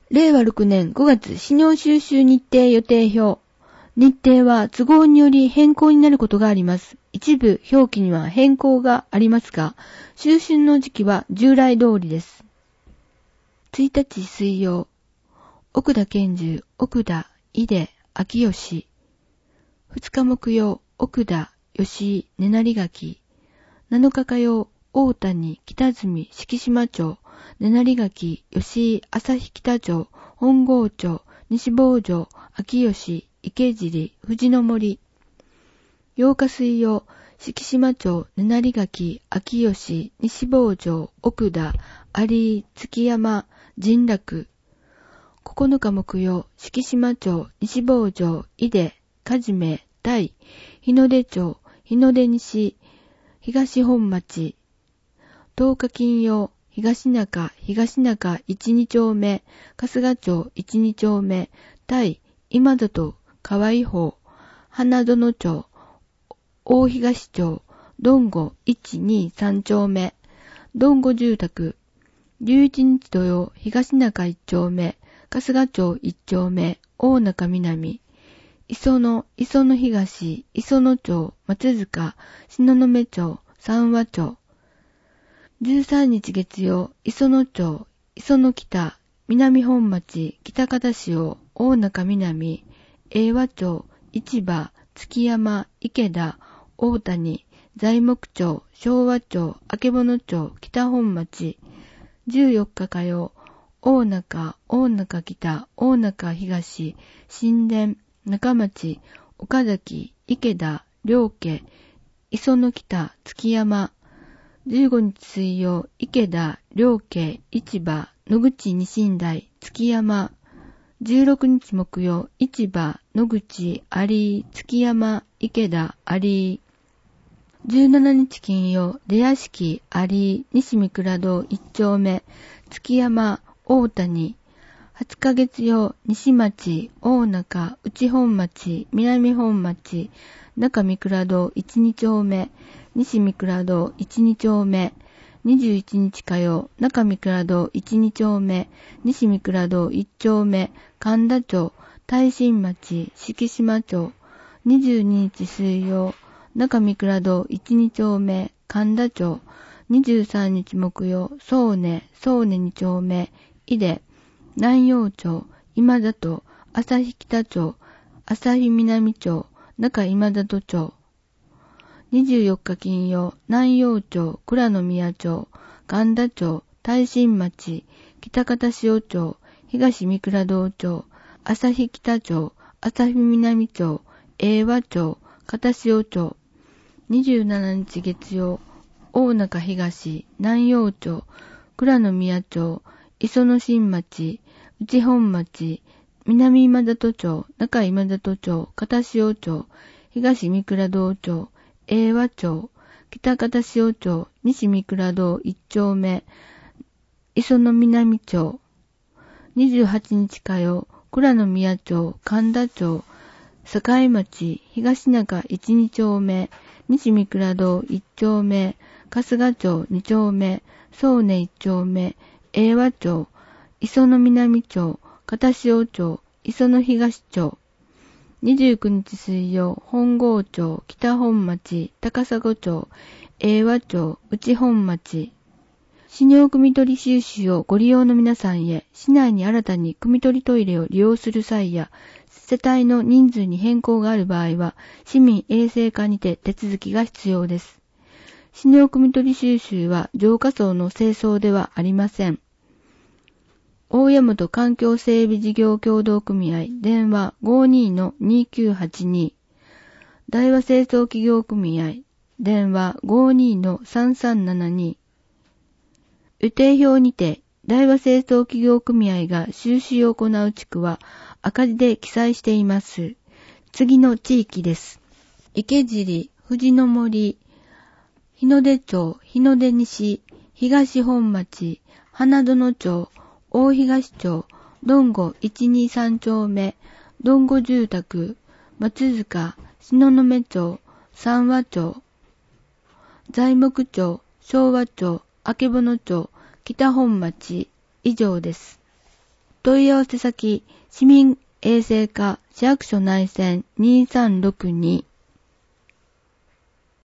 令和6年5月資料収集日程予定表。日程は都合により変更になることがあります。一部表記には変更がありますが、収集の時期は従来通りです。1日水曜、奥田健二、奥田、井出、秋吉。2日木曜、奥田、吉井、根成垣。7日火曜、大谷、北住、敷島町、根成垣、吉井、旭北町、本郷町、西坊城、秋吉、池尻、藤の森。8日水曜、敷島町、根成垣、秋吉、西坊城、奥田、有井、月山、神楽。9日木曜、敷島町、西坊城、井出、かじめ、大、日の出町、日の出西、東本町。10日金曜、東中1、2丁目、春日町1、2丁目、対今里、河合坊、花園町、大東町、どんご1、2、3丁目、どんご住宅。11日土曜、東中1丁目、春日町1丁目、大中南。磯野東、磯野町、松塚、東雲町、三和町。13日月曜、磯野町、磯野北、南本町、北方潮、大中南、英和町、市場、月山、池田、大谷、材木町、昭和町、曙町、北本町。14日火曜、大中北、大中東、新田、中町、岡崎、池田、両家、磯野北、月山。15日水曜、池田、両家、市場、野口二神台、月山。16日木曜、市場、野口、有井、月山、池田、有井。17日金曜、出屋敷、有井、西三倉堂1丁目、月山、大谷。20日月曜、西町、大中、内本町、南本町、中三倉堂1、2丁目、西三倉堂1、2丁目。21日火曜、中三倉堂1、2丁目、西三倉堂1丁目、神田町、大新町、敷島町。22日水曜、中三倉堂1、2丁目、神田町。23日木曜、総根2丁目、井出、南陽町、今里、旭北町、旭南町、中今里町。24日金曜、南陽町、倉宮町、神田町、大新町、北方潮町、東三倉堂町、旭北町、旭南町、英和町、片潮町。27日月曜、大中東、南陽町、倉宮町、磯野新町、内本町、南今里町、中今里町、片潮町、東三倉堂町、英和町、北方潮町、西三倉堂1丁目、磯野南町。28日火曜、倉宮町、神田町、境町、東中1、2丁目、西三倉堂1丁目、春日町2丁目、総根1丁目、英和町、磯野南町、片潮町、磯野東町。29日水曜、本郷町、北本町、高砂町、英和町、内本町。市尿汲み取り収集をご利用の皆さんへ、市内に新たに汲み取りトイレを利用する際や、世帯の人数に変更がある場合は、市民衛生課にて手続きが必要です。市尿汲み取り収集は浄化槽の清掃ではありません。大谷本環境整備事業協同組合電話 52-2982 大和清掃企業組合電話 52-3372 予定表にて大和清掃企業組合が収集を行う地区は赤字で記載しています。次の地域です。池尻、藤の森、日の出町、日の出西、東本町、花園町、大東町、どんご1、2、3丁目、どんご住宅、松塚、東雲町、三和町、材木町、昭和町、曙町、北本町、以上です。 問い合わせ先、市民衛生課市役所内線2362